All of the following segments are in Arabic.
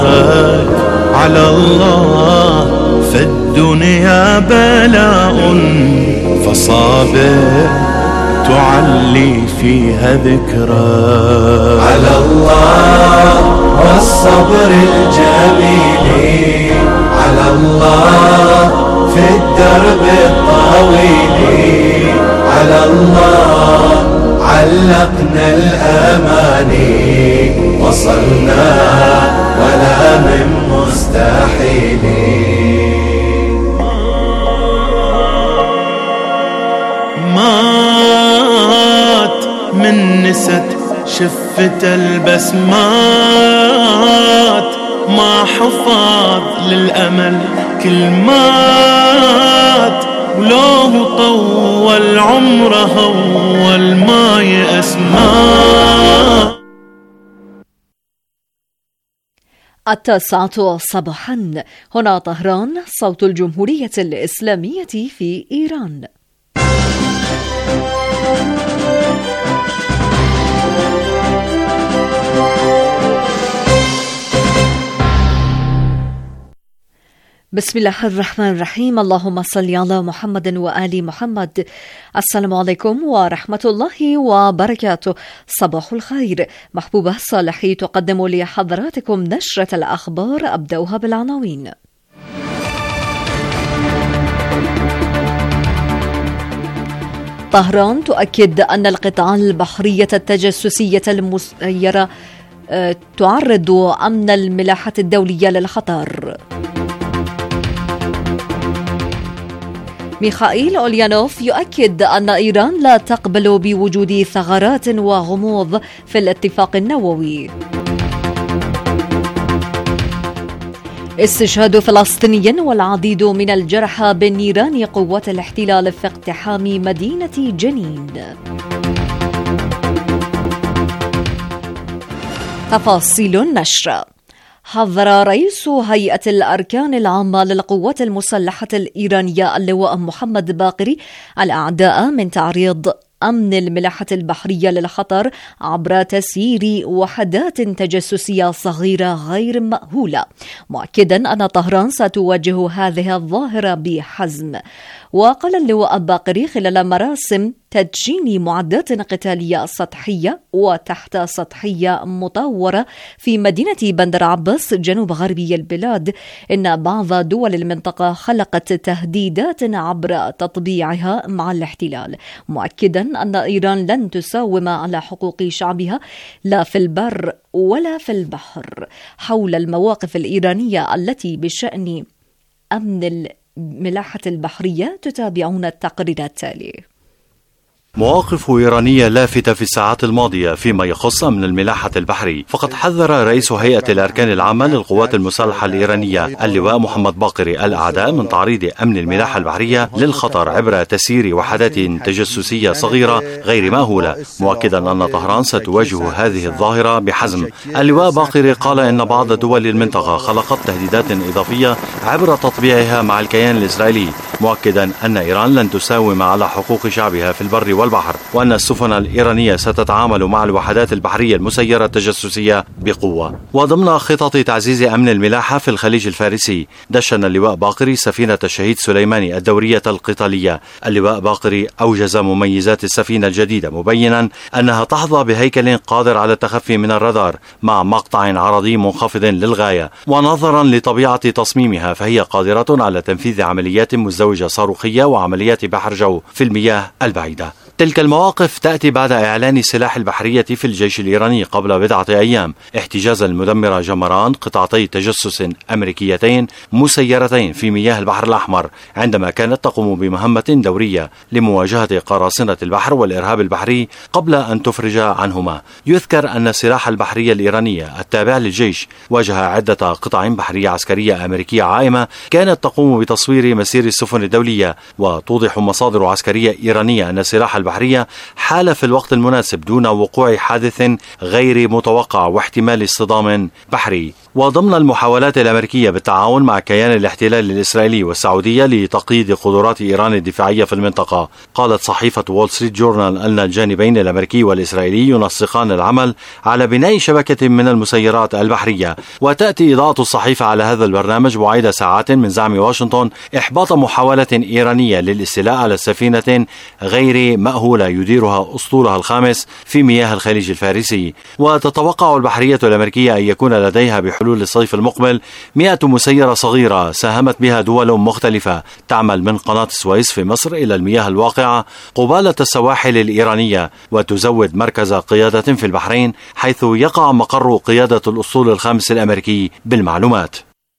على الله فالدنيا بلاء فصابر تعلي فيها ذكرى. على الله والصبر الجميل، على الله في الدرب الطويل، على الله علقنا الأماني، وصلنا ولا من مستحيل. مات من نست شفت البسمات، ما حفاظ للأمل كل مات، ولو طول عمره أول ما يأسمات. 9 صباحا، هنا طهران، صوت الجمهورية الإسلامية في إيران. بسم الله الرحمن الرحيم، اللهم صل على محمد وآل محمد. السلام عليكم ورحمة الله وبركاته. صباح الخير. محبوبة صالحي تقدم لحضراتكم نشرة الأخبار، أبدأها بالعناوين. طهران تؤكد أن القطاع البحرية التجسسية المسيرة تعرض أمن الملاحة الدولية للخطر. ميخائيل أوليانوف يؤكد أن إيران لا تقبل بوجود ثغرات وغموض في الاتفاق النووي. استشهاد فلسطيني والعديد من الجرحى بنيران قوات الاحتلال في اقتحام مدينة جنين. تفاصيل النشر. حذر رئيس هيئة الأركان العامة للقوات المسلحة الإيرانية اللواء محمد باقري الأعداء من تعريض أمن الملاحة البحرية للخطر عبر تسيير وحدات تجسسية صغيرة غير مأهولة، مؤكدا أن طهران ستواجه هذه الظاهرة بحزم. وقال اللواء باقري خلال مراسم تدشين معدات قتالية سطحية وتحت سطحية مطورة في مدينة بندر عباس جنوب غربي البلاد إن بعض دول المنطقة خلقت تهديدات عبر تطبيعها مع الاحتلال، مؤكدا أن إيران لن تساوم على حقوق شعبها لا في البر ولا في البحر. حول المواقف الإيرانية التي بشأن أمن الملاحة البحرية تتابعون التقرير التالي. مواقف إيرانية لافتة في الساعات الماضية فيما يخص أمن الملاحة البحري، فقد حذر رئيس هيئة الأركان العامة للقوات المسلحة الإيرانية اللواء محمد باقري الأعداء من تعريض أمن الملاحة البحرية للخطر عبر تسيير وحدات تجسسية صغيرة غير مأهولة، مؤكدا أن طهران ستواجه هذه الظاهرة بحزم. اللواء باقري قال إن بعض دول المنطقة خلقت تهديدات إضافية عبر تطبيعها مع الكيان الإسرائيلي، مؤكدا أن إيران لن تساوم على حقوق شعبها في البر والبحر، وأن السفن الإيرانية ستتعامل مع الوحدات البحرية المسيرة التجسسية بقوة. وضمن خطط تعزيز أمن الملاحة في الخليج الفارسي، دشن اللواء باقري سفينة الشهيد سليماني الدورية القتالية. اللواء باقري أوجز مميزات السفينة الجديدة، مبينا أنها تحظى بهيكل قادر على التخفي من الرادار مع مقطع عرضي منخفض للغاية، ونظرا لطبيعة تصميمها فهي قادرة على تنفيذ عمليات مزدوجة صاروخية وعمليات بحر جو في المياه البعيدة. تلك المواقف تأتي بعد إعلان السلاح البحرية في الجيش الإيراني قبل بضعة أيام احتجاز المدمرة جمران قطعتي تجسس أمريكيتين مسيرتين في مياه البحر الأحمر، عندما كانت تقوم بمهمة دورية لمواجهة قراصنة البحر والإرهاب البحري قبل أن تفرج عنهما. يذكر أن السلاح البحري الإيراني التابع للجيش واجه عدة قطع بحرية عسكرية أمريكية عائمة كانت تقوم بتصوير مسير السفن الدولية، وتوضح مصادر عسكرية إيرانية أن السلاح البحرية حال في الوقت المناسب دون وقوع حادث غير متوقع واحتمال اصطدام بحري. وضمن المحاولات الأمريكية بالتعاون مع كيان الاحتلال الإسرائيلي والسعودية لتقييد قدرات إيران الدفاعية في المنطقة. قالت صحيفة وول ستريت جورنال أن الجانبين الأمريكي والإسرائيلي ينسقان العمل على بناء شبكة من المسيرات البحرية. وتأتي إضاءة الصحيفة على هذا البرنامج بعيد ساعات من زعم واشنطن إحباط محاولة إيرانية للاستيلاء على سفينة غير مأهولة يديرها أسطولها الخامس في مياه الخليج الفارسي. وتتوقع البحرية الأمريكية أن يكون لديها بحلول الصيف المقبل 100 مسيرة صغيرة ساهمت بها دول مختلفة تعمل من قناة السويس في مصر إلى المياه الواقعة قبالة السواحل الإيرانية، وتزود مركز قيادة في البحرين حيث يقع مقر قيادة الأسطول الخامس الأمريكي بالمعلومات.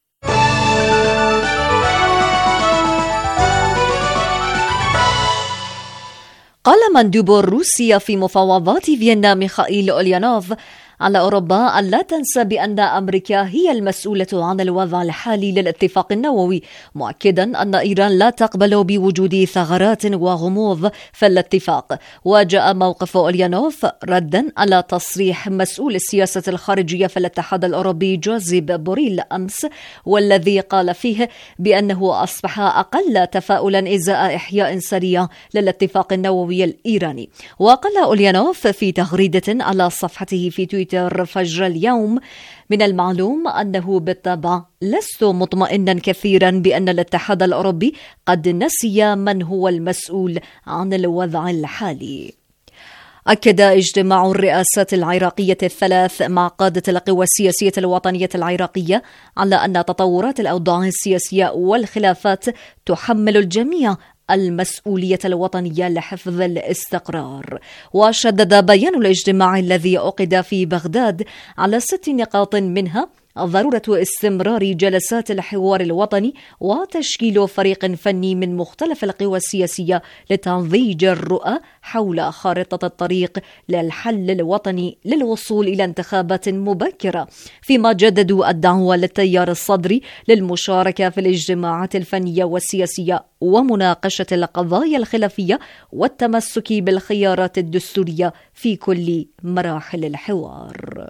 قال مندوب روسيا في مفاوضات فيينا ميخائيل أوليانوف على أوروبا أن لا تنسى بأن أمريكا هي المسؤولة عن الوضع الحالي للاتفاق النووي، مؤكدا أن إيران لا تقبل بوجود ثغرات وغموض في الاتفاق. وجاء موقف أوليانوف ردا على تصريح مسؤول السياسة الخارجية في الاتحاد الأوروبي جوزيب بوريل أمس، والذي قال فيه بأنه أصبح أقل تفاؤلا إزاء إحياء سريع للاتفاق النووي الإيراني. وقال أوليانوف في تغريدة على صفحته في تويتر فجر اليوم: من المعلوم أنه بالطبع لست مطمئنا كثيرا بأن الاتحاد الأوروبي قد نسي من هو المسؤول عن الوضع الحالي. أكد اجتماع الرئاسات العراقية الثلاث مع قادة القوى السياسية الوطنية العراقية على أن تطورات الأوضاع السياسية والخلافات تحمل الجميع المسؤولية الوطنية لحفظ الاستقرار. وشدد بيان الاجتماع الذي عقد في بغداد على 6 نقاط، منها ضرورة استمرار جلسات الحوار الوطني وتشكيل فريق فني من مختلف القوى السياسية لتنضيج الرؤى حول خارطة الطريق للحل الوطني للوصول إلى انتخابات مبكرة، فيما جددوا الدعوة للتيار الصدري للمشاركة في الاجتماعات الفنية والسياسية ومناقشة القضايا الخلافية والتمسك بالخيارات الدستورية في كل مراحل الحوار.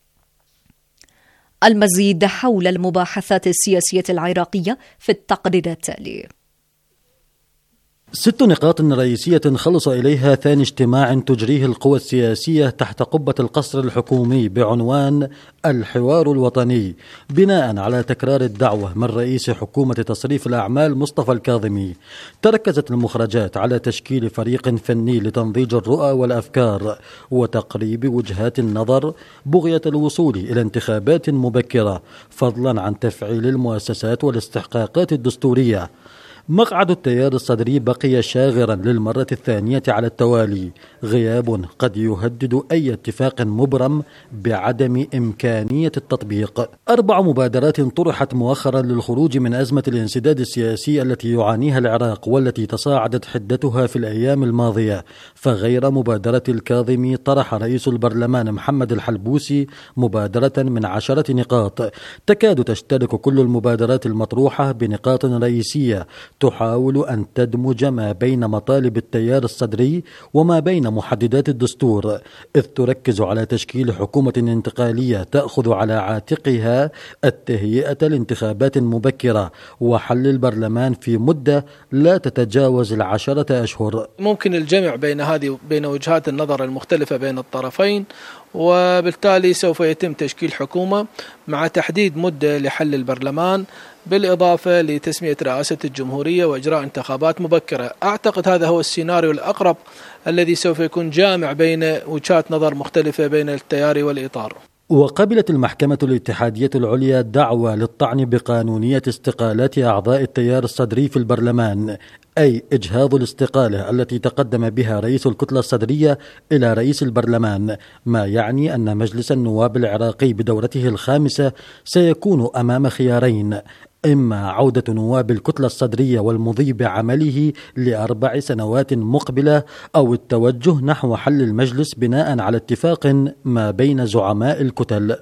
المزيد حول المباحثات السياسية العراقية في التقرير التالي. 6 نقاط رئيسية خلص إليها ثاني اجتماع تجريه القوى السياسية تحت قبة القصر الحكومي بعنوان الحوار الوطني، بناء على تكرار الدعوة من رئيس حكومة تصريف الأعمال مصطفى الكاظمي. تركزت المخرجات على تشكيل فريق فني لتنضيج الرؤى والأفكار وتقريب وجهات النظر بغية الوصول إلى انتخابات مبكرة، فضلا عن تفعيل المؤسسات والاستحقاقات الدستورية. مقعد التيار الصدري بقي شاغرا للمرة الثانية على التوالي، غياب قد يهدد أي اتفاق مبرم بعدم إمكانية التطبيق. 4 مبادرات طرحت مؤخرا للخروج من أزمة الانسداد السياسي التي يعانيها العراق والتي تصاعدت حدتها في الأيام الماضية. فغير مبادرة الكاظمي طرح رئيس البرلمان محمد الحلبوسي مبادرة من 10 نقاط، تكاد تشترك كل المبادرات المطروحة بنقاط رئيسية تحاول أن تدمج ما بين مطالب التيار الصدري وما بين محددات الدستور، إذ تركز على تشكيل حكومة انتقالية تأخذ على عاتقها التهيئة لانتخابات مبكرة وحل البرلمان في مدة لا تتجاوز 10 أشهر. ممكن الجمع بين وجهات النظر المختلفة بين الطرفين، وبالتالي سوف يتم تشكيل حكومة مع تحديد مدة لحل البرلمان، بالإضافة لتسمية رئاسة الجمهورية وإجراء انتخابات مبكرة. أعتقد هذا هو السيناريو الأقرب الذي سوف يكون جامع بين وجهات نظر مختلفة بين التيار والإطار. وقبلت المحكمة الاتحادية العليا دعوة للطعن بقانونية استقالات أعضاء التيار الصدري في البرلمان، أي إجهاض الاستقالة التي تقدم بها رئيس الكتلة الصدرية إلى رئيس البرلمان، ما يعني أن مجلس النواب العراقي بدورته الخامسة سيكون أمام خيارين: إما عودة نواب الكتلة الصدرية والمضي بعمله ل4 سنوات مقبلة، أو التوجه نحو حل المجلس بناء على اتفاق ما بين زعماء الكتل.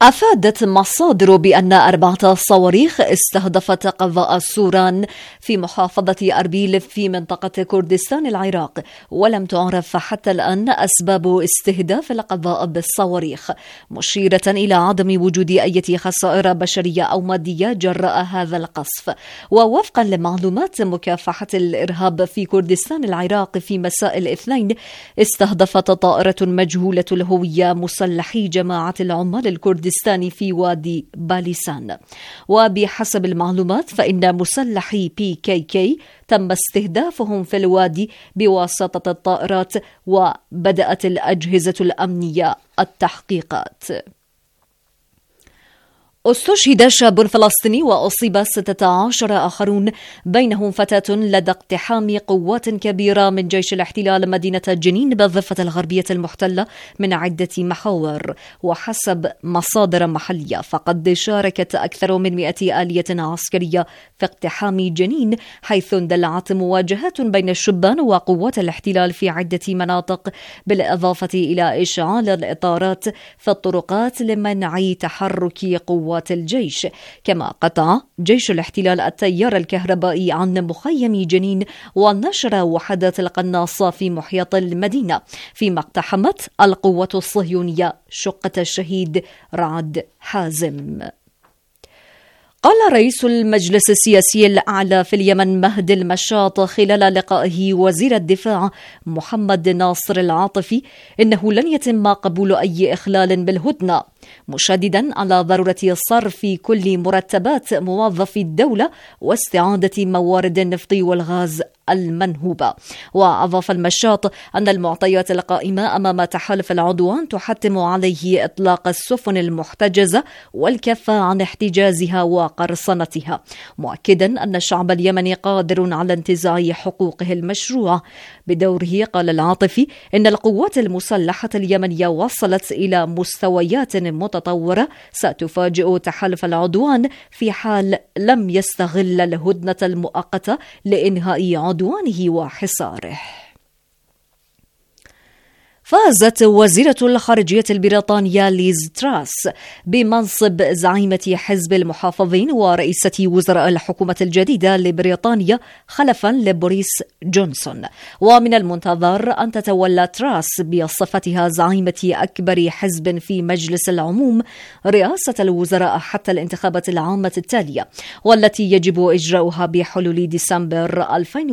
أفادت مصادر بأن 4 صواريخ استهدفت قضاء سوران في محافظة أربيل في منطقة كردستان العراق، ولم تعرف حتى الآن أسباب استهداف القضاء بالصواريخ، مشيرة إلى عدم وجود أي خسائر بشرية أو مادية جراء هذا القصف. ووفقا لمعلومات مكافحة الإرهاب في كردستان العراق، في مساء الاثنين استهدفت طائرة مجهولة الهوية مسلحي جماعة العمال الكردستاني في وادي باليسان. وبحسب المعلومات فإن مسلحي PKK تم استهدافهم في الوادي بواسطة الطائرات، وبدأت الأجهزة الأمنية التحقيقات. استشهد شاب فلسطيني وأصيب 16 آخرون، بينهم فتاة لدى اقتحام قوات كبيرة من جيش الاحتلال مدينة جنين بالضفة الغربية المحتلة من عدة محاور. وحسب مصادر محلية فقد شاركت أكثر من 100 آلية عسكرية في اقتحام جنين، حيث اندلعت مواجهات بين الشبان وقوات الاحتلال في عدة مناطق، بالإضافة إلى إشعال الإطارات في الطرقات لمنع تحرك قوات الجيش. كما قطع جيش الاحتلال التيار الكهربائي عن مخيم جنين ونشر وحدات القناصة في محيط المدينة، فيما اقتحمت القوة الصهيونية شقة الشهيد رعد حازم. قال رئيس المجلس السياسي الأعلى في اليمن مهدي المشاط خلال لقائه وزير الدفاع محمد ناصر العاطفي إنه لن يتم قبول أي إخلال بالهدنة، مشددا على ضرورة صرف كل مرتبات موظفي الدولة واستعادة موارد النفط والغاز المنهوبة. وأضاف المشاط أن المعطيات القائمة أمام تحالف العدوان تحتم عليه إطلاق السفن المحتجزة والكف عن احتجازها وقرصنتها، مؤكدا أن الشعب اليمني قادر على انتزاع حقوقه المشروعة. بدوره قال العاطفي إن القوات المسلحة اليمنية وصلت إلى مستويات متطورة ستفاجئ تحالف العدوان في حال لم يستغل الهدنة المؤقتة لإنهاء عدوانه وحصاره. فازت وزيرة الخارجية البريطانية ليز تراس بمنصب زعيمة حزب المحافظين ورئيسة وزراء الحكومة الجديدة لبريطانيا خلفا لبوريس جونسون. ومن المنتظر أن تتولى تراس بصفتها زعيمة أكبر حزب في مجلس العموم رئاسة الوزراء حتى الانتخابات العامة التالية، والتي يجب إجراؤها بحلول ديسمبر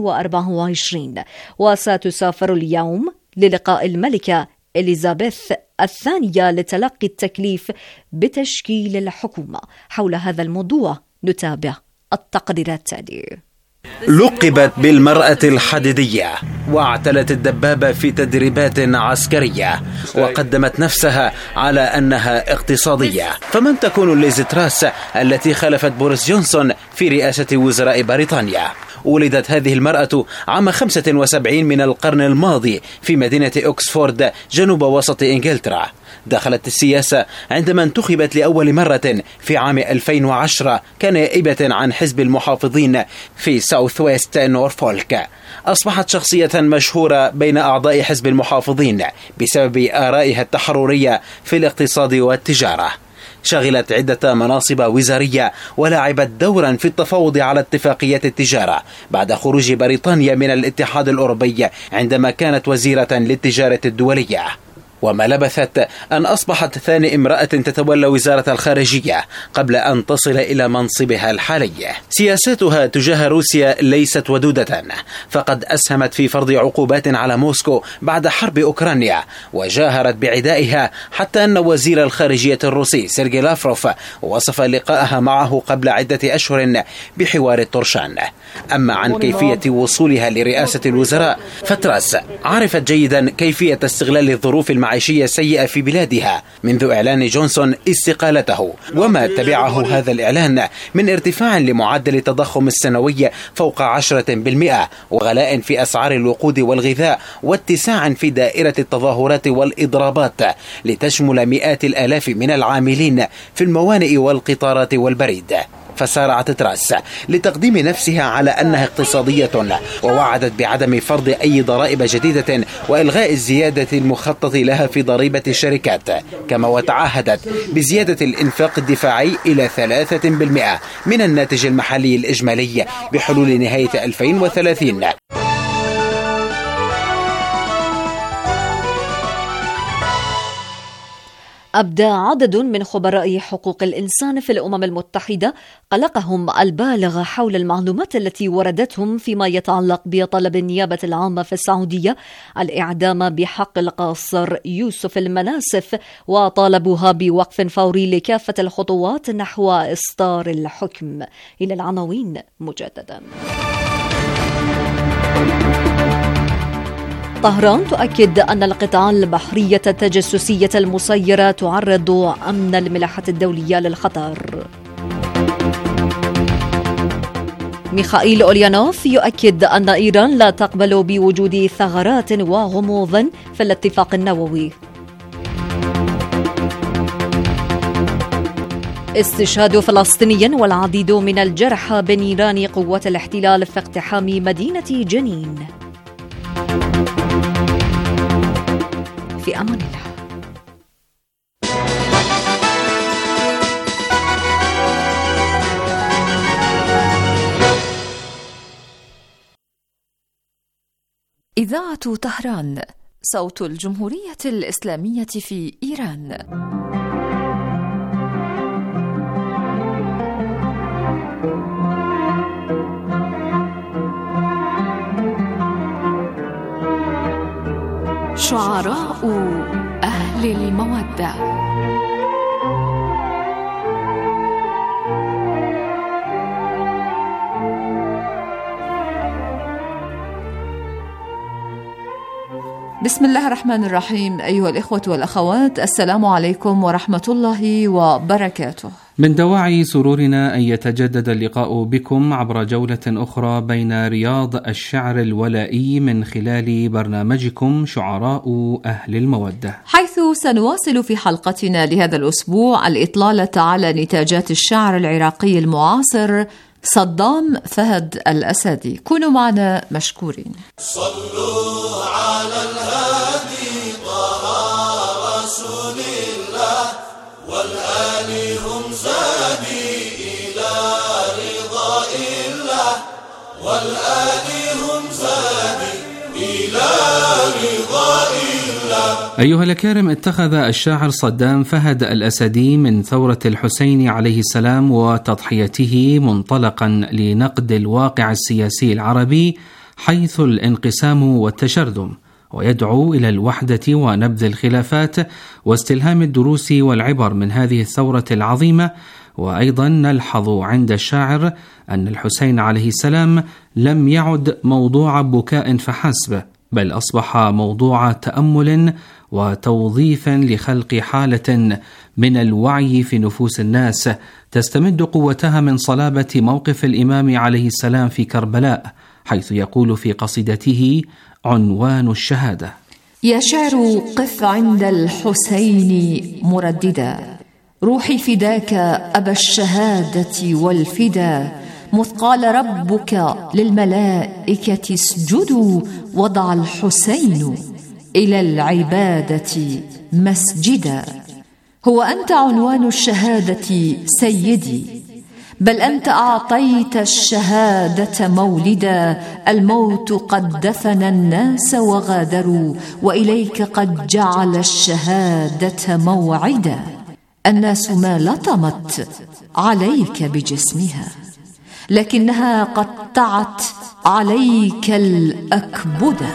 2024. وستسافر اليوم للقاء الملكة إليزابيث الثانية لتلقي التكليف بتشكيل الحكومة. حول هذا الموضوع نتابع التقرير التالي. لقبت بالمرأة الحديدية واعتلت الدبابة في تدريبات عسكرية وقدمت نفسها على أنها اقتصادية. فمن تكون ليز تراس التي خلفت بوريس جونسون في رئاسة وزراء بريطانيا؟ ولدت هذه المرأة عام 75 من القرن الماضي في مدينة أكسفورد جنوب وسط إنجلترا. دخلت السياسة عندما انتخبت لأول مرة في عام 2010 كنائبة عن حزب المحافظين في ساوث ويست نورفولك. أصبحت شخصية مشهورة بين أعضاء حزب المحافظين بسبب آرائها التحررية في الاقتصاد والتجارة. شغلت عدة مناصب وزارية ولعبت دورا في التفاوض على اتفاقيات التجارة بعد خروج بريطانيا من الاتحاد الأوروبي عندما كانت وزيرة للتجارة الدولية. وما لبثت أن أصبحت ثاني امرأة تتولى وزارة الخارجية قبل أن تصل إلى منصبها الحالي. سياستها تجاه روسيا ليست ودودة، فقد أسهمت في فرض عقوبات على موسكو بعد حرب أوكرانيا وجاهرت بعدائها، حتى أن وزير الخارجية الروسي سيرجي لافروف وصف لقاءها معه قبل عدة أشهر بحوار الطرشان. أما عن كيفية وصولها لرئاسة الوزراء فتراس عرفت جيدا كيفية استغلال الظروف المعيشية السيئة في بلادها منذ إعلان جونسون استقالته، وما تبعه هذا الإعلان من ارتفاع لمعدل التضخم السنوي فوق 10% وغلاء في أسعار الوقود والغذاء واتساع في دائرة التظاهرات والإضرابات لتشمل مئات الآلاف من العاملين في الموانئ والقطارات والبريد. فسارعت تراس لتقديم نفسها على أنها اقتصادية، ووعدت بعدم فرض أي ضرائب جديدة وإلغاء الزيادة المخطط لها في ضريبة الشركات، كما وتعهدت بزيادة الإنفاق الدفاعي إلى 3% من الناتج المحلي الإجمالي بحلول نهاية 2030. أبدى عدد من خبراء حقوق الإنسان في الأمم المتحدة قلقهم البالغ حول المعلومات التي وردتهم فيما يتعلق بطلب النيابة العامة في السعودية الإعدام بحق القاصر يوسف المناسف، وطالبوها بوقف فوري لكافة الخطوات نحو إصدار الحكم. إلى العناوين مجددا. طهران تؤكد أن القطاع البحرية التجسسية المسيرة تعرض أمن الملاحة الدولية للخطر. ميخائيل أوليانوف يؤكد أن إيران لا تقبل بوجود ثغرات وغموض في الاتفاق النووي. استشهاد فلسطيني والعديد من الجرحى بنيران قوات الاحتلال في اقتحام مدينة جنين. في أمان الله. إذاعة طهران، صوت الجمهورية الإسلامية في إيران. شعراء أهل المودة. بسم الله الرحمن الرحيم. أيها الإخوة والأخوات، السلام عليكم ورحمة الله وبركاته. من دواعي سرورنا أن يتجدد اللقاء بكم عبر جولة أخرى بين رياض الشعر الولائي من خلال برنامجكم شعراء أهل المودة، حيث سنواصل في حلقتنا لهذا الأسبوع الإطلالة على نتاجات الشعر العراقي المعاصر صدام فهد الأسدي. كونوا معنا مشكورين. صلوا على الهادي طه رسول الله والآل هم زادي إلى رضاء الله والآل هم زادي إلى رضاء الله. أيها الأكارم، اتخذ الشاعر صدام فهد الأسدي من ثورة الحسين عليه السلام وتضحيته منطلقا لنقد الواقع السياسي العربي حيث الانقسام والتشرذم، ويدعو إلى الوحدة ونبذ الخلافات واستلهام الدروس والعبر من هذه الثورة العظيمة. وأيضا نلحظ عند الشاعر أن الحسين عليه السلام لم يعد موضوع بكاء فحسب، بل أصبح موضوع تأمل وتوظيف لخلق حالة من الوعي في نفوس الناس تستمد قوتها من صلابة موقف الإمام عليه السلام في كربلاء، حيث يقول في قصيدته عنوان الشهادة: يا شعر قف عند الحسين مرددا، روحي فداك أبا الشهادة والفدا، مذ قال ربك للملائكة اسجدوا وضع الحسين إلى العبادة مسجدا. هو أنت عنوان الشهادة سيدي، بل أنت أعطيت الشهادة مولدا، الموت قد دفن الناس وغادروا وإليك قد جعل الشهادة موعدا. الناس ما لطمت عليك بجسمها، لكنها قطعت عليك الأكبدة.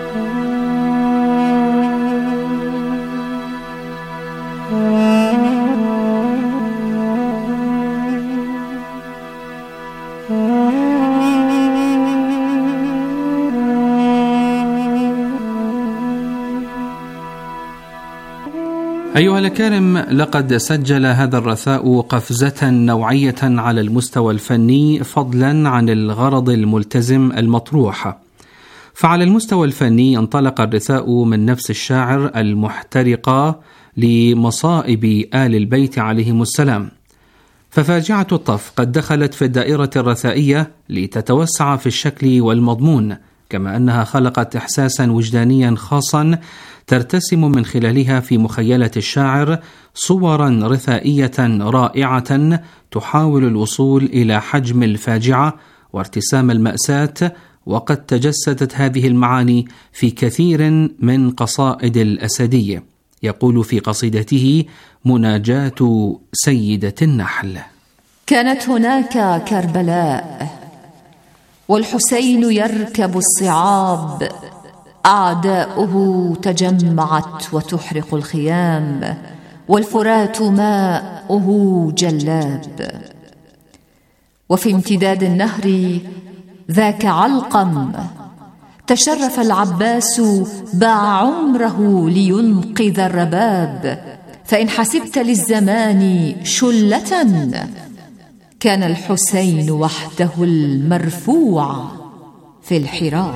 أيها الأكارم، لقد سجل هذا الرثاء قفزة نوعية على المستوى الفني فضلا عن الغرض الملتزم المطروح. فعلى المستوى الفني انطلق الرثاء من نفس الشاعر المحترقة لمصائب آل البيت عليهم السلام، ففاجعة الطف قد دخلت في الدائرة الرثائية لتتوسع في الشكل والمضمون، كما أنها خلقت إحساسا وجدانيا خاصا ترتسم من خلالها في مخيلة الشاعر صورا رثائية رائعة تحاول الوصول إلى حجم الفاجعة وارتسام المأساة. وقد تجسدت هذه المعاني في كثير من قصائد الأسدي. يقول في قصيدته مناجاة سيدة النحل: كانت هناك كربلاء والحسين يركب الصعاب، أعداؤه تجمعت وتحرق الخيام، والفرات ماؤه جلاب. وفي امتداد النهر ذاك علقم، تشرف العباس باع عمره لينقذ الرباب. فإن حسبت للزمان شلة كان الحسين وحده المرفوع في الحراب.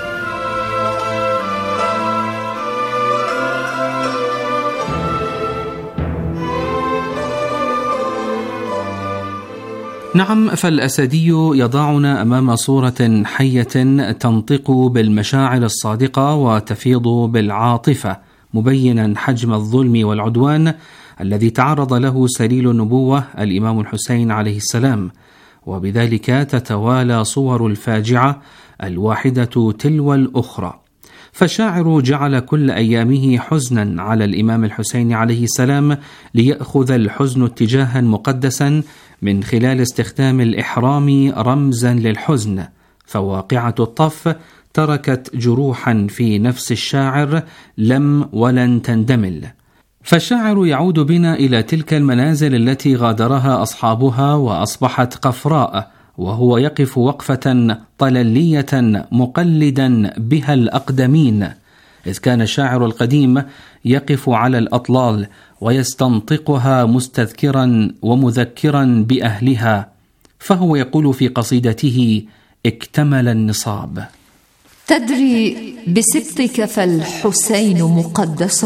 نعم، فالأسدي يضعنا أمام صورة حية تنطق بالمشاعر الصادقة وتفيض بالعاطفة، مبينا حجم الظلم والعدوان الذي تعرض له سليل النبوة الإمام الحسين عليه السلام، وبذلك تتوالى صور الفاجعة الواحدة تلو الأخرى. فالشاعر جعل كل أيامه حزنا على الإمام الحسين عليه السلام، ليأخذ الحزن اتجاها مقدسا من خلال استخدام الإحرام رمزا للحزن. فواقعة الطف تركت جروحا في نفس الشاعر لم ولن تندمل. فالشاعر يعود بنا إلى تلك المنازل التي غادرها أصحابها وأصبحت قفراء، وهو يقف وقفة طللية مقلدا بها الأقدمين، إذ كان الشاعر القديم يقف على الأطلال ويستنطقها مستذكرا ومذكرا بأهلها. فهو يقول في قصيدته: اكتمل النصاب. تدري بسبطك فالحسين مقدس،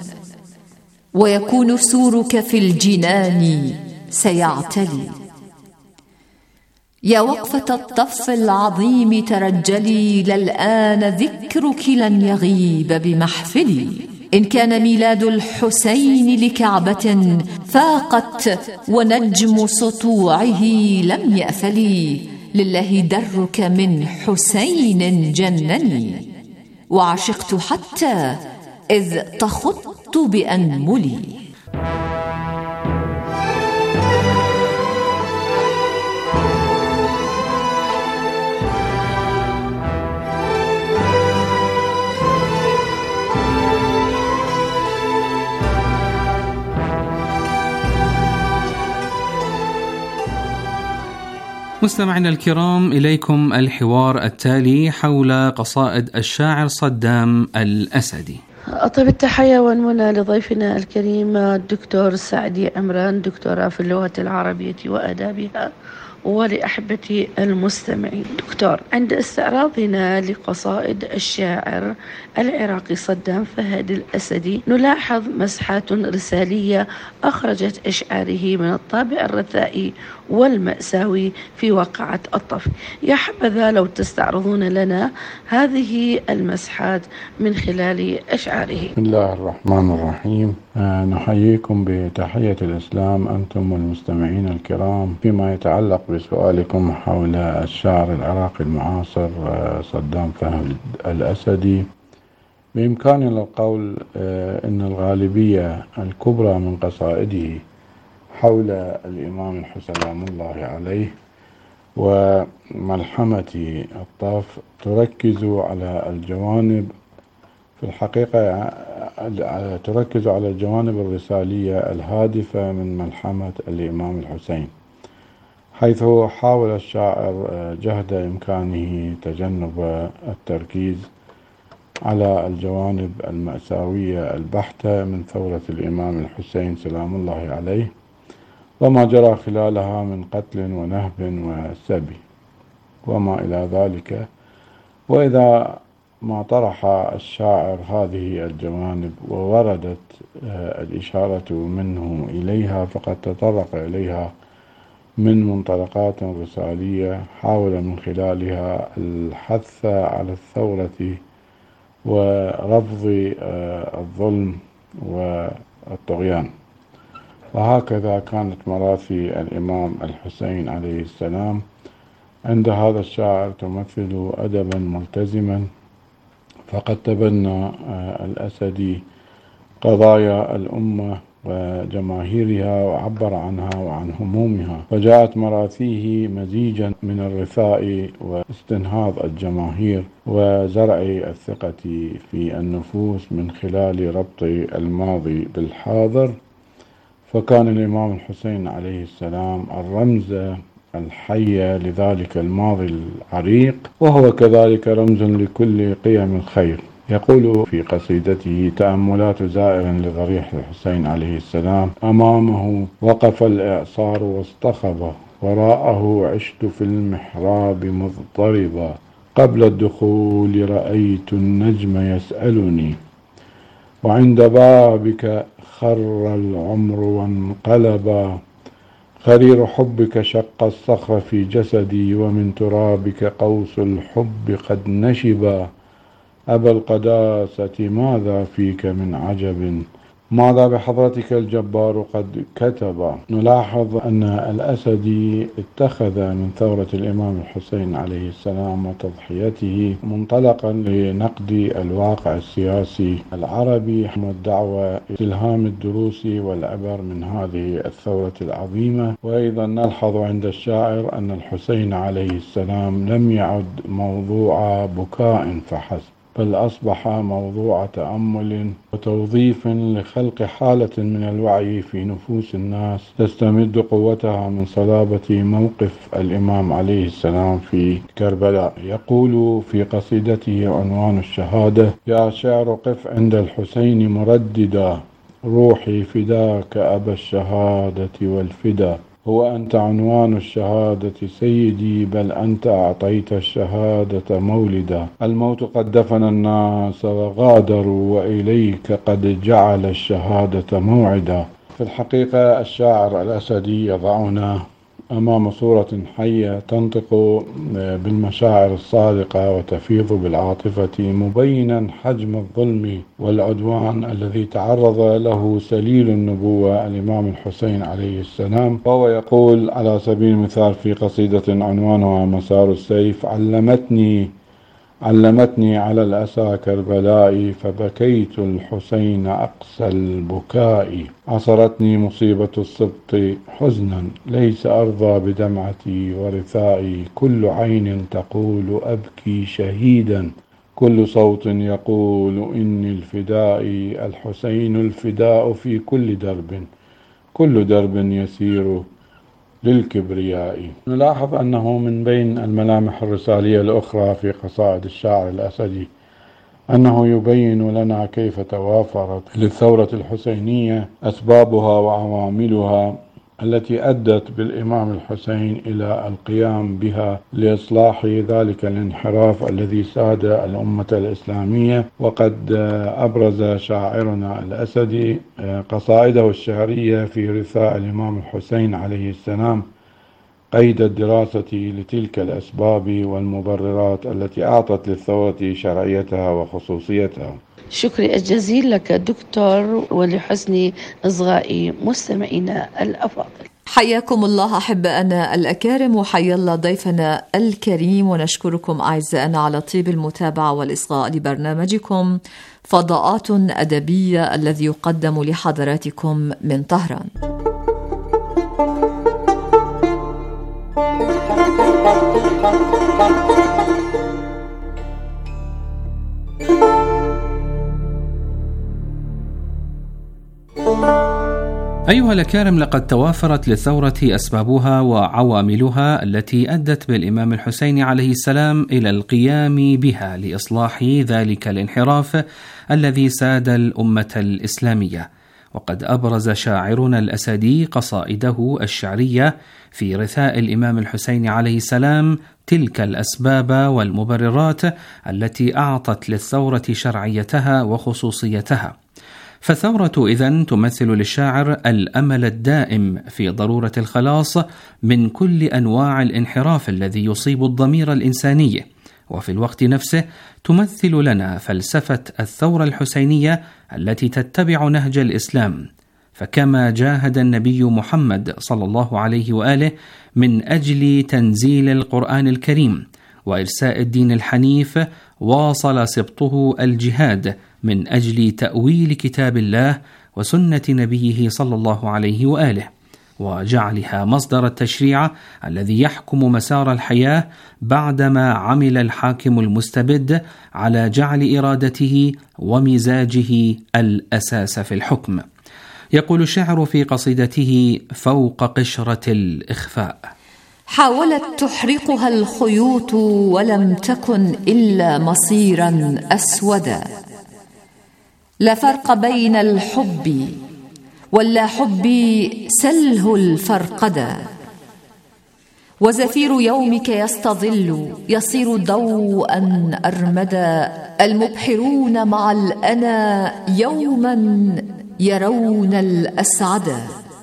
ويكون سورك في الجنان سيعتلي. يا وقفة الطف العظيم ترجلي، للآن ذكرك لن يغيب بمحفلي. إن كان ميلاد الحسين لكعبة فاقت، ونجم سطوعه لم يأفلي. لله درك من حسين جنني، وعشقت حتى إذ تخط بأنملي. مستمعينا الكرام، إليكم الحوار التالي حول قصائد الشاعر صدام الأسدي. أطيب التحية والمنى لضيفنا الكريم الدكتور سعدي عمران، دكتوراه في اللغة العربية وآدابها، ولأحبتي المستمعين. دكتور، عند استعراضنا لقصائد الشاعر العراقي صدام فهد الأسدي نلاحظ مسحات رسالية أخرجت أشعاره من الطابع الرثائي والمأساوي في واقعة الطف. يا حبذا لو تستعرضون لنا هذه المسحات من خلال أشعاره. بسم الله الرحمن الرحيم. نحييكم بتحية الإسلام أنتم والمستمعين الكرام. فيما يتعلق بسؤالكم حول الشاعر العراقي المعاصر صدام فهد الأسدي، بإمكاننا القول أن الغالبية الكبرى من قصائده حول الإمام الحسين سلام الله عليه وملحمة الطف تركز على الجوانب، في الحقيقة تركز على الجوانب الرسالية الهادفة من ملحمة الإمام الحسين، حيث حاول الشاعر جهد إمكانه تجنب التركيز على الجوانب المأساوية البحتة من ثورة الإمام الحسين سلام الله عليه وما جرى خلالها من قتل ونهب وسبي وما إلى ذلك. وإذا ما طرح الشاعر هذه الجوانب ووردت الإشارة منه إليها، فقد تطرق إليها من منطلقات رسالية حاول من خلالها الحث على الثورة ورفض الظلم والطغيان. وهكذا كانت مراثي الإمام الحسين عليه السلام عند هذا الشاعر تمثل أدبا ملتزما، فقد تبنى الأسدي قضايا الأمة وجماهيرها وعبر عنها وعن همومها، فجاءت مراثيه مزيجا من الرثاء واستنهاض الجماهير وزرع الثقة في النفوس من خلال ربط الماضي بالحاضر. فكان الإمام الحسين عليه السلام الرمز الحي لذلك الماضي العريق، وهو كذلك رمز لكل قيم الخير. يقول في قصيدته: تأملات زائر لضريح الحسين عليه السلام، أمامه وقف الإعصار واصطخب، وراءه عشت في المحراب مضطربا، قبل الدخول رأيت النجم يسألني، وعند بابك خر العمر وانقلبا، خرير حبك شق الصخر في جسدي، ومن ترابك قوس الحب قد نشبا، أبا القداسة ماذا فيك من عجب، ماذا بحضرتك الجبار قد كتب. نلاحظ أن الأسدي اتخذ من ثورة الإمام الحسين عليه السلام وتضحيته منطلقا لنقد الواقع السياسي العربي والدعوة استلهام الدروس والعبر من هذه الثورة العظيمة. وأيضا نلحظ عند الشاعر أن الحسين عليه السلام لم يعد موضوع بكاء فحسب، بل أصبح موضوع تأمل وتوظيف لخلق حالة من الوعي في نفوس الناس تستمد قوتها من صلابة موقف الإمام عليه السلام في كربلاء. يقول في قصيدته عنوان الشهادة: يا شعر قف عند الحسين مرددا، روحي فداك أبا الشهادة والفدا، هو أنت عنوان الشهادة سيدي، بل أنت أعطيت الشهادة مولدا، الموت قد دفن الناس وغادروا، وإليك قد جعل الشهادة موعدا. في الحقيقة الشاعر الأسدي يضعنا أمام صورة حية تنطق بالمشاعر الصادقة وتفيض بالعاطفة، مبينا حجم الظلم والعدوان الذي تعرض له سليل النبوة الإمام الحسين عليه السلام. وهو يقول على سبيل المثال في قصيدة عنوانها مسار السيف: علمتني على الأسى كربلائي، فبكيت الحسين أقسى البكاء، عصرتني مصيبة السبط حزنا، ليس أرضى بدمعتي ورثائي، كل عين تقول أبكي شهيدا، كل صوت يقول إني الفدائي، الحسين الفداء في كل درب، كل درب يسير للكبرياء. نلاحظ أنه من بين الملامح الرسالية الأخرى في قصائد الشاعر الأسدي أنه يبين لنا كيف توافرت للثورة الحسينية أسبابها وعواملها التي أدت بالإمام الحسين إلى القيام بها لإصلاح ذلك الانحراف الذي ساد الأمة الإسلامية. وقد أبرز شاعرنا الأسدي قصائده الشعرية في رثاء الإمام الحسين عليه السلام قيد الدراسة لتلك الأسباب والمبررات التي أعطت للثورة شرعيتها وخصوصيتها. شكري الجزيل لك دكتور، ولحسن إصغاء مستمعينا الأفاضل. حياكم الله أحبائنا الأكارم، وحيا الله ضيفنا الكريم، ونشكركم أعزائنا على طيب المتابعة والإصغاء لبرنامجكم فضاءات أدبية الذي يقدم لحضراتكم من طهران. أيها الأكارم، لقد توافرت للثورة أسبابها وعواملها التي أدت بالإمام الحسين عليه السلام إلى القيام بها لإصلاح ذلك الانحراف الذي ساد الأمة الإسلامية. وقد أبرز شاعرنا الأسدي قصائده الشعرية في رثاء الإمام الحسين عليه السلام تلك الأسباب والمبررات التي أعطت للثورة شرعيتها وخصوصيتها. فالثورة إذن تمثل للشاعر الأمل الدائم في ضرورة الخلاص من كل أنواع الانحراف الذي يصيب الضمير الإنساني، وفي الوقت نفسه تمثل لنا فلسفة الثورة الحسينية التي تتبع نهج الإسلام. فكما جاهد النبي محمد صلى الله عليه وآله من أجل تنزيل القرآن الكريم وإرساء الدين الحنيف، واصل سبطه الجهاد من أجل تأويل كتاب الله وسنة نبيه صلى الله عليه وآله، وجعلها مصدر التشريع الذي يحكم مسار الحياة، بعدما عمل الحاكم المستبد على جعل إرادته ومزاجه الأساس في الحكم. يقول الشاعر في قصيدته فوق قشرة الإخفاء: حاولت تحرقها الخيوط ولم تكن إلا مصيرا أسودا، لا فرق بين الحب ولا حبي سله الفرقدا، وزفير يومك يستظل يصير ضوءا أرمدا، المبحرون مع الأنا يوما يرون الأسعدا،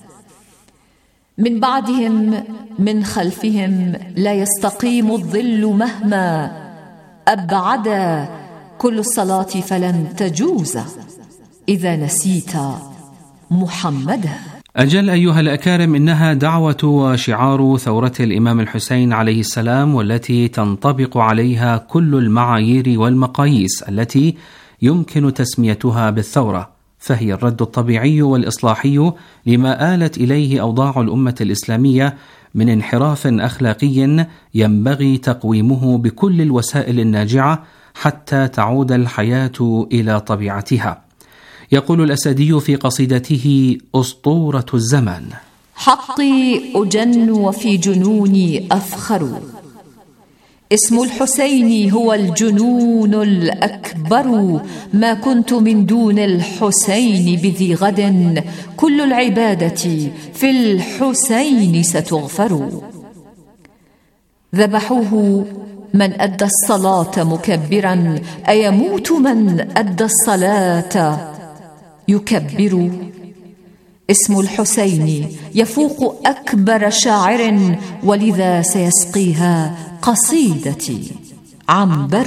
من بعدهم من خلفهم لا يستقيم الظل مهما أبعدا، كل الصلاة فلن تجوز إذا نسيت محمدا. أجل أيها الأكارم، إنها دعوة وشعار ثورة الإمام الحسين عليه السلام، والتي تنطبق عليها كل المعايير والمقاييس التي يمكن تسميتها بالثورة، فهي الرد الطبيعي والإصلاحي لما آلت إليه أوضاع الأمة الإسلامية من انحراف أخلاقي ينبغي تقويمه بكل الوسائل الناجعة حتى تعود الحياة إلى طبيعتها. يقول الأسدي في قصيدته أسطورة الزمن: حقي أجن وفي جنوني أفخر، اسم الحسين هو الجنون الأكبر، ما كنت من دون الحسين بذي غد، كل العبادة في الحسين ستغفر. ذبحوه من أدى الصلاة مكبرا، أيموت من أدى الصلاة يكبر. اسم الحسين يفوق أكبر شاعر، ولذا سيسقيها قصيدتي عنبر.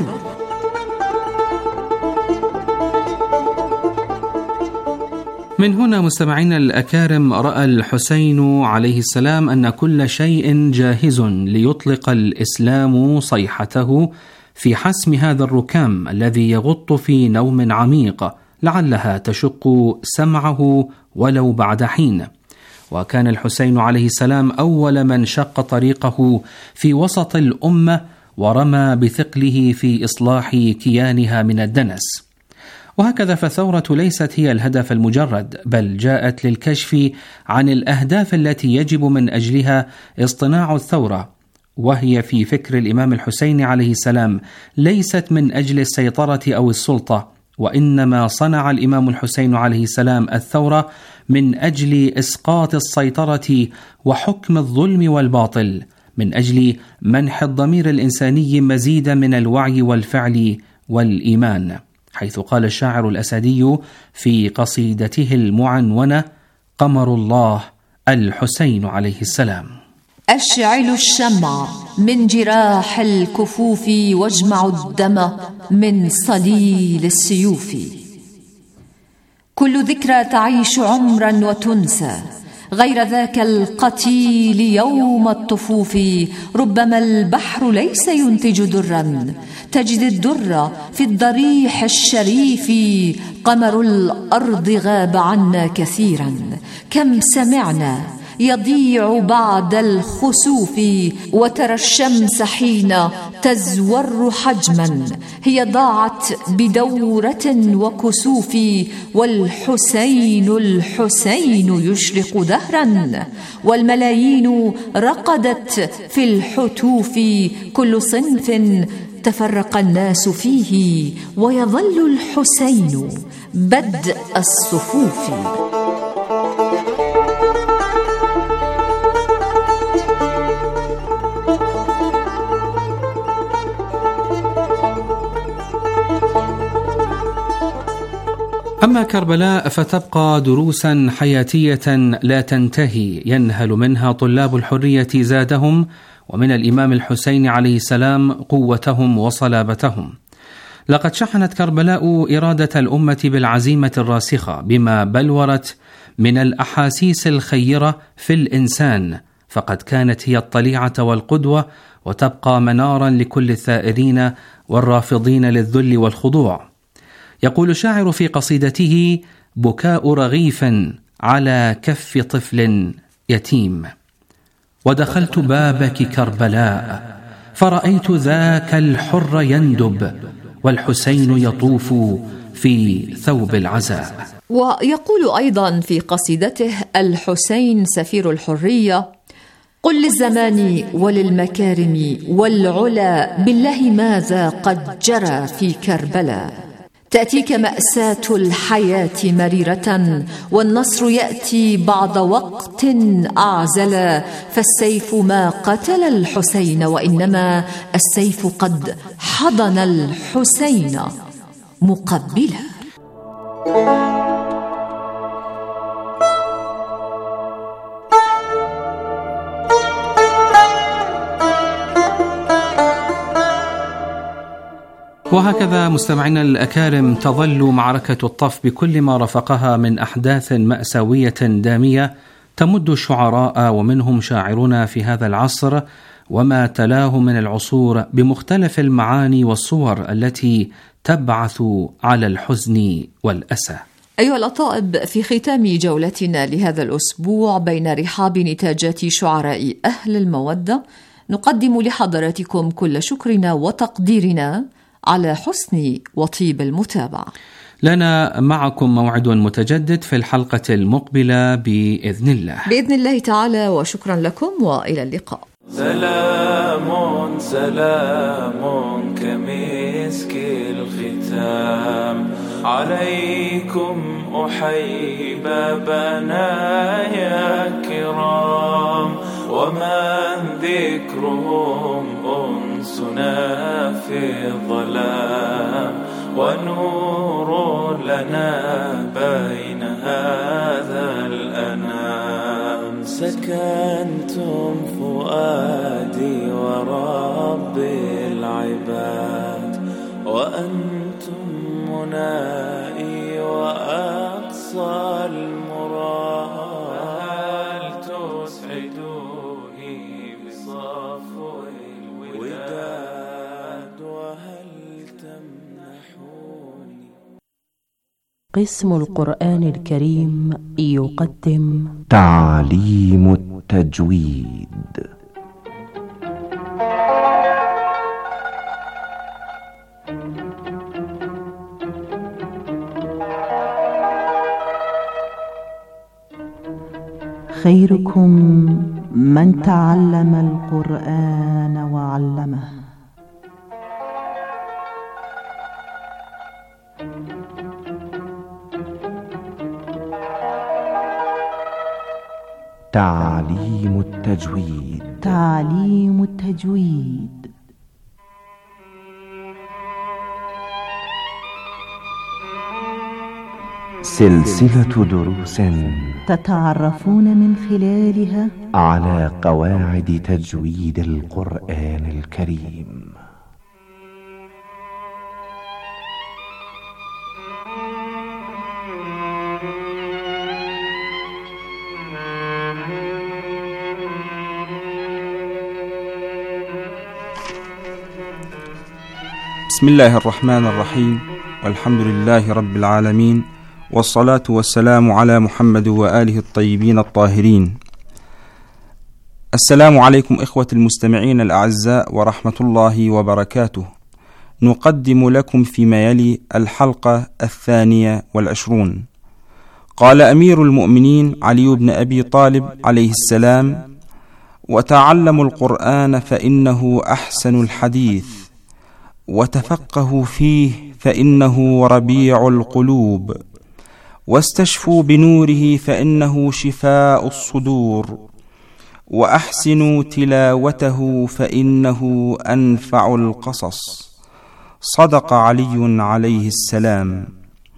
من هنا مستمعينا الأكارم، رأى الحسين عليه السلام أن كل شيء جاهز ليطلق الإسلام صيحته في حسم هذا الركام الذي يغط في نوم عميق لعلها تشق سمعه ولو بعد حين. وكان الحسين عليه السلام أول من شق طريقه في وسط الأمة ورمى بثقله في إصلاح كيانها من الدنس. وهكذا فالثورة ليست هي الهدف المجرد، بل جاءت للكشف عن الأهداف التي يجب من أجلها اصطناع الثورة، وهي في فكر الإمام الحسين عليه السلام ليست من أجل السيطرة أو السلطة، وإنما صنع الإمام الحسين عليه السلام الثورة من أجل إسقاط السيطرة وحكم الظلم والباطل، من أجل منح الضمير الإنساني مزيدا من الوعي والفعل والإيمان، حيث قال الشاعر الأسدي في قصيدته المعنونة: قمر الله الحسين عليه السلام. أشعل الشمع من جراح الكفوف، واجمع الدم من صليل السيوف، كل ذكرى تعيش عمرا وتنسى، غير ذاك القتيل يوم الطفوف، ربما البحر ليس ينتج درا، تجد الدر في الضريح الشريف، قمر الأرض غاب عنا كثيرا، كم سمعنا يضيع بعد الخسوف، وترى الشمس حين تزور حجما هي ضاعت بدورة وكسوف، والحسين الحسين يشرق دهرا، والملايين رقدت في الحتوف، كل صنف تفرق الناس فيه، ويظل الحسين بدء الصفوف. أما كربلاء فتبقى دروسا حياتية لا تنتهي ينهل منها طلاب الحرية زادهم، ومن الإمام الحسين عليه السلام قوتهم وصلابتهم. لقد شحنت كربلاء إرادة الأمة بالعزيمة الراسخة بما بلورت من الأحاسيس الخيرة في الإنسان، فقد كانت هي الطليعة والقدوة، وتبقى منارا لكل الثائرين والرافضين للذل والخضوع. يقول الشاعر في قصيدته: بكاء رغيف على كف طفل يتيم، ودخلت بابك كربلاء فرأيت ذاك الحر يندب، والحسين يطوف في ثوب العزاء. ويقول أيضا في قصيدته الحسين سفير الحرية: قل للزمان وللمكارم والعلا بالله ماذا قد جرى في كربلاء. تأتيك مأساة الحياة مريرة، والنصر يأتي بعد وقت أعزل، فالسيف ما قتل الحسين، وإنما السيف قد حضن الحسين مقبلا. وهكذا مستمعينا الأكارم تظل معركة الطف بكل ما رافقها من أحداث مأساوية دامية تمد الشعراء ومنهم شاعرنا في هذا العصر وما تلاه من العصور بمختلف المعاني والصور التي تبعث على الحزن والأسى. أيها الأطائب، في ختام جولتنا لهذا الأسبوع بين رحاب نتاجات شعراء أهل المودة، نقدم لحضراتكم كل شكرنا وتقديرنا على حسن وطيب المتابعة. لنا معكم موعد متجدد في الحلقة المقبلة بإذن الله تعالى، وشكرا لكم وإلى اللقاء. سلام سلام كمسك الختام عليكم أحيي بابنا يا كرام، ومن ذكرهم أنسنا في الظلام، ونور لنا بين هذا الأنام. سكنتم فؤادي ورب العباد، وأنتم منائي وأقصى المراد. هل تسعدوني بصفو الوداد، وهل تمنحوني. قسم القرآن الكريم يقدم تعليم التجويد. خيركم من تعلم القرآن وعلمه. تعليم التجويد. تعليم التجويد. سلسلة دروس تتعرفون من خلالها على قواعد تجويد القرآن الكريم. بسم الله الرحمن الرحيم، والحمد لله رب العالمين، والصلاة والسلام على محمد وآله الطيبين الطاهرين. السلام عليكم إخوة المستمعين الأعزاء ورحمة الله وبركاته. نقدم لكم فيما يلي الحلقة 22. قال أمير المؤمنين علي بن أبي طالب عليه السلام: وتعلموا القرآن فإنه أحسن الحديث، وتفقهوا فيه فإنه ربيع القلوب، واستشفوا بنوره فإنه شفاء الصدور، وأحسنوا تلاوته فإنه أنفع القصص. صدق علي عليه السلام.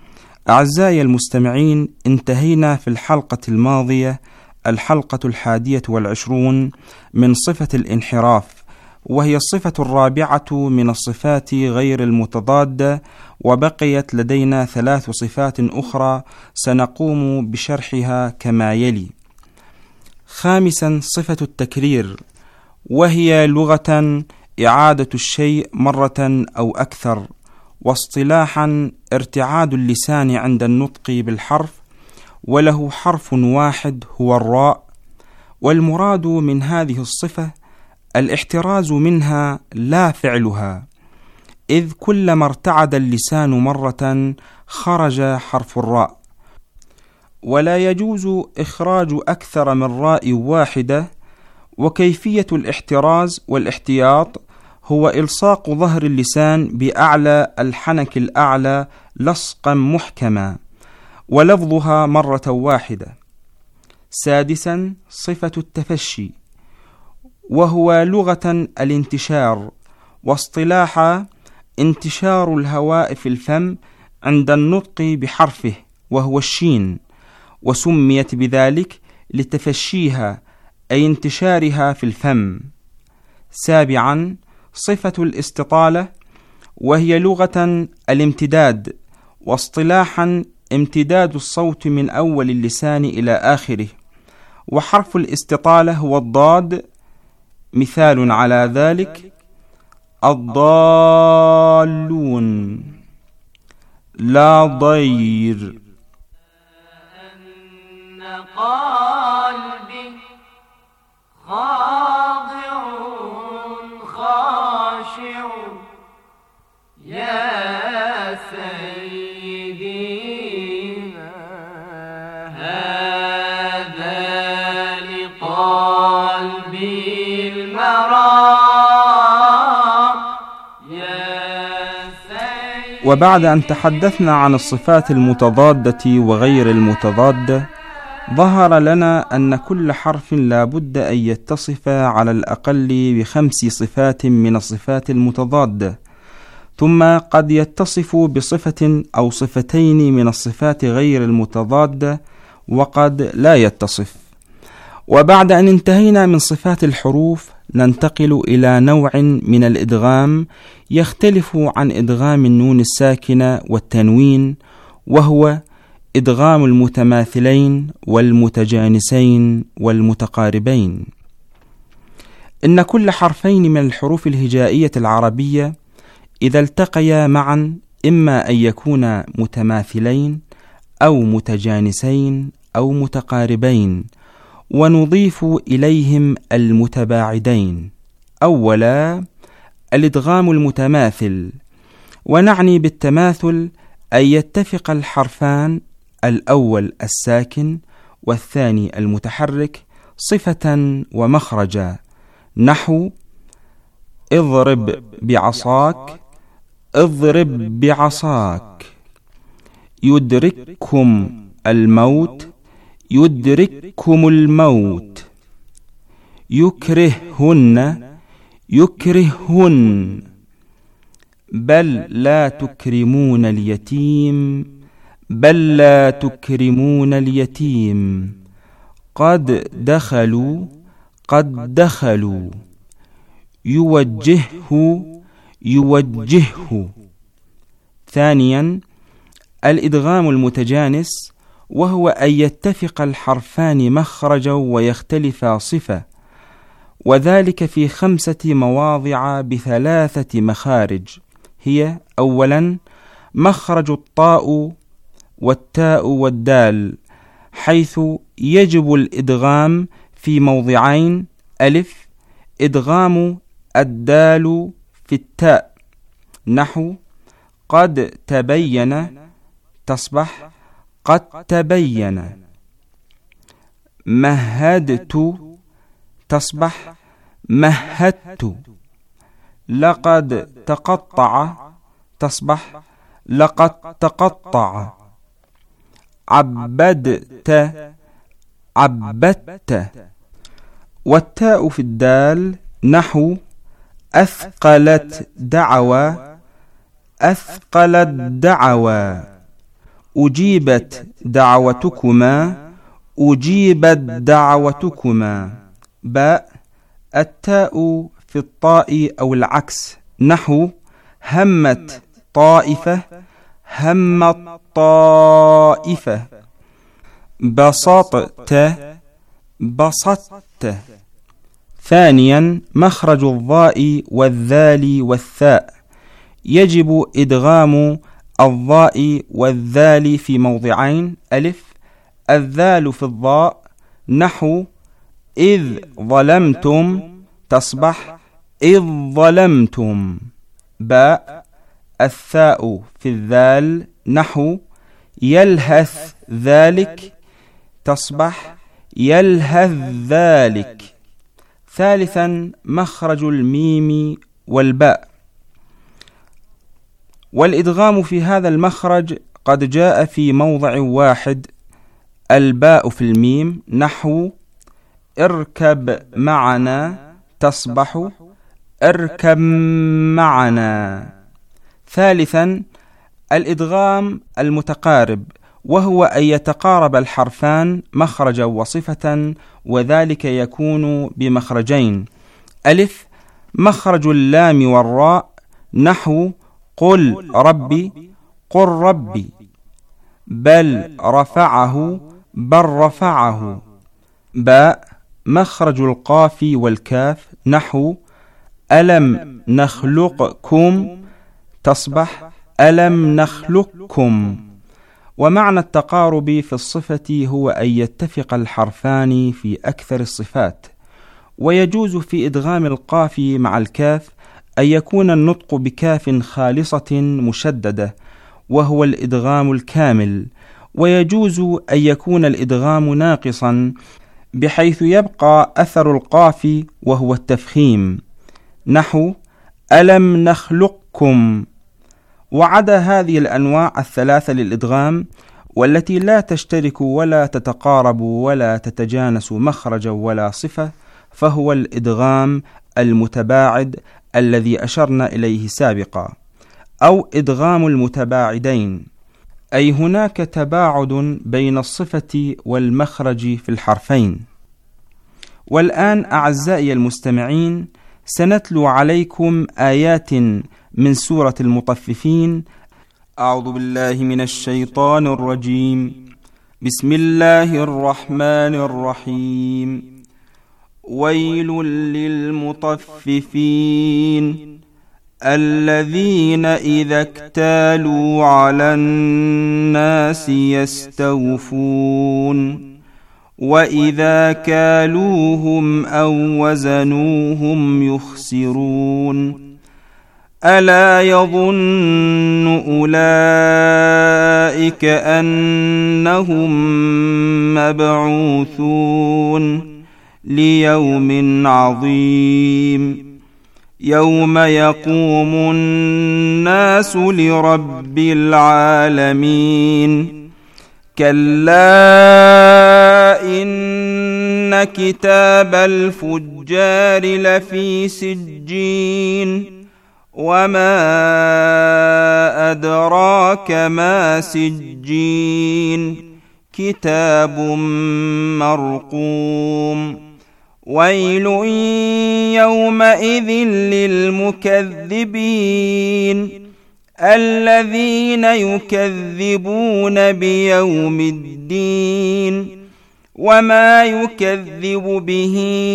أعزائي المستمعين، انتهينا في الحلقة الماضية، الحلقة 21 من صفة الانحراف، وهي الصفة الرابعة من الصفات غير المتضادة، وبقيت لدينا 3 صفات أخرى سنقوم بشرحها كما يلي. خامسا صفة التكرير، وهي لغة إعادة الشيء مرة أو أكثر، واصطلاحا ارتعاد اللسان عند النطق بالحرف، وله حرف واحد هو الراء. والمراد من هذه الصفة الاحتراز منها لا فعلها، إذ كلما ارتعد اللسان مرة خرج حرف الراء، ولا يجوز إخراج أكثر من راء واحدة. وكيفية الاحتراز والاحتياط هو إلصاق ظهر اللسان بأعلى الحنك الأعلى لصقا محكما، ولفظها مرة واحدة. سادسا صفة التفشي، وهو لغة الانتشار، واصطلاحا انتشار الهواء في الفم عند النطق بحرفه وهو الشين، وسميت بذلك لتفشيها أي انتشارها في الفم. سابعا صفة الاستطالة، وهي لغة الامتداد، واصطلاحا امتداد الصوت من أول اللسان إلى آخره، وحرف الاستطالة هو الضاد. مثال على ذلك: الضالون، لا ضير. قلبي خاضع خاشع يا سيدي، هذا لقلبي المرام يا سيدي. وبعد أن تحدثنا عن الصفات المتضادة وغير المتضادة، ظهر لنا أن كل حرف لا بد أن يتصف على الأقل ب5 صفات من الصفات المتضادة، ثم قد يتصف بصفة أو صفتين من الصفات غير المتضادة، وقد لا يتصف. وبعد أن انتهينا من صفات الحروف، ننتقل إلى نوع من الإدغام يختلف عن إدغام النون الساكنة والتنوين، وهو إدغام المتماثلين والمتجانسين والمتقاربين. إن كل حرفين من الحروف الهجائية العربية إذا التقيا معا إما أن يكونا متماثلين أو متجانسين أو متقاربين، ونضيف إليهم المتباعدين. أولا الإدغام المتماثل، ونعني بالتماثل أن يتفق الحرفان، الأول الساكن والثاني المتحرك، صفة ومخرجا، نحو اضرب بعصاك، اضرب بعصاك. يدرككم الموت، يدرككم الموت. يكرههن، يكرههن. بل لا تكرمون اليتيم، بل لا تكرمون اليتيم. قد دخلوا، قد دخلوا. يوجهه، يوجهه. ثانيا الإدغام المتجانس، وهو أن يتفق الحرفان مخرجا ويختلفا صفة، وذلك في 5 مواضع ب3 مخارج، هي: أولا مخرج الطاء والتاء والدال، حيث يجب الإدغام في موضعين: ألف إدغام الدال في التاء، نحو قد تبين تصبح قد تبين. مهدت تصبح مهدت. لقد تقطع تصبح لقد تقطع. عبدت عبدت. والتاء في الدال، نحو أثقلت دعوى أثقلت دعوى. أجيبت دعوتكما أجيبت دعوتكما. باء التاء في الطاء أو العكس، نحو همت طائفة همت طائفة. بسطت بسطت. ثانيا مخرج الضاء والذال والثاء، يجب إدغام الضاء والذال في موضعين: ألف الذال في الضاء نحو إذ ظلمتم تصبح إذ ظلمتم. باء الثاء في الذال نحو يلهث ذلك تصبح يلهث ذلك. ثالثا مخرج الميم والباء، والإدغام في هذا المخرج قد جاء في موضع واحد: الباء في الميم نحو اركب معنا تصبح اركب معنا. ثالثا الإدغام المتقارب، وهو أن يتقارب الحرفان مخرجا وصفة، وذلك يكون بمخرجين: ألف مخرج اللام والراء نحو قل ربي قل ربي، بل رفعه بل رفعه. باء مخرج القاف والكاف نحو ألم نخلقكم تصبح ألم نخلقكم. ومعنى التقارب في الصفة هو أن يتفق الحرفان في أكثر الصفات. ويجوز في إدغام القاف مع الكاف أن يكون النطق بكاف خالصة مشددة، وهو الإدغام الكامل. ويجوز أن يكون الإدغام ناقصا، بحيث يبقى أثر القاف وهو التفخيم، نحو ألم نخلقكم. وعدا هذه الأنواع الثلاثة للإدغام، والتي لا تشترك ولا تتقارب ولا تتجانس مخرجا ولا صفة، فهو الإدغام المتباعد الذي أشرنا إليه سابقا، أو إدغام المتباعدين، أي هناك تباعد بين الصفة والمخرج في الحرفين. والآن أعزائي المستمعين سنتلو عليكم آيات من سورة المطففين. أعوذ بالله من الشيطان الرجيم. بسم الله الرحمن الرحيم. ويل للمطففين الذين إذا اكتالوا على الناس يستوفون وإذا كالوهم أو وزنوهم يخسرون. ألا يظن أولئك أنهم مبعوثون ليوم عظيم يوم يقوم الناس لرب العالمين. كلا إن كتاب الفجار لفي سجين وما أدراك ما سجين كتاب مرقوم. ويل يومئذ للمكذبين الذين يكذبون بيوم الدين وما يكذب به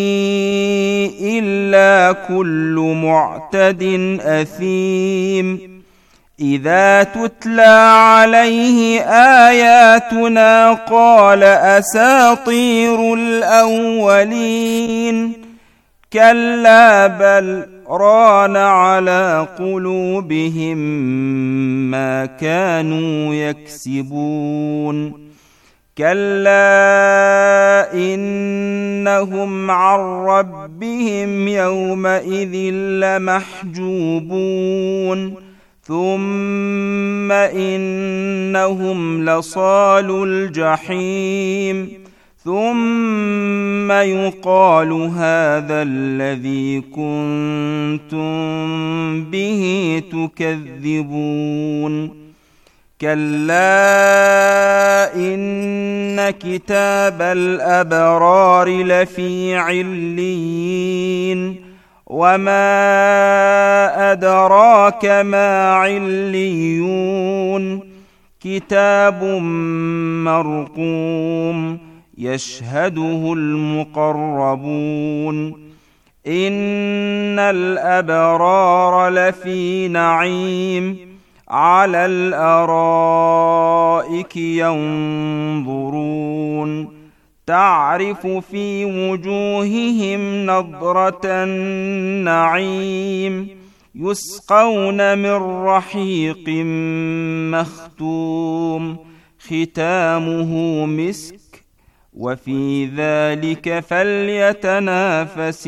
إلا كل معتد أثيم. إذا تتلى عليه آياتنا قال أساطير الأولين. كلا بل ران على قلوبهم ما كانوا يكسبون. كلا إنهم عن ربهم يومئذ لمحجوبون. ثم إنهم لصالو الجحيم. ثم يقال هذا الذي كنتم به تكذبون. كلا إن كتاب الأبرار لفي عليين وما أدراك ما عليون كتاب مرقوم يشهده المقربون إن الأبرار لفي نعيم على الأرائك ينظرون تعرف في وجوههم نضرة النعيم يسقون من رحيق مختوم ختامه مسك وفي ذلك فليتنافس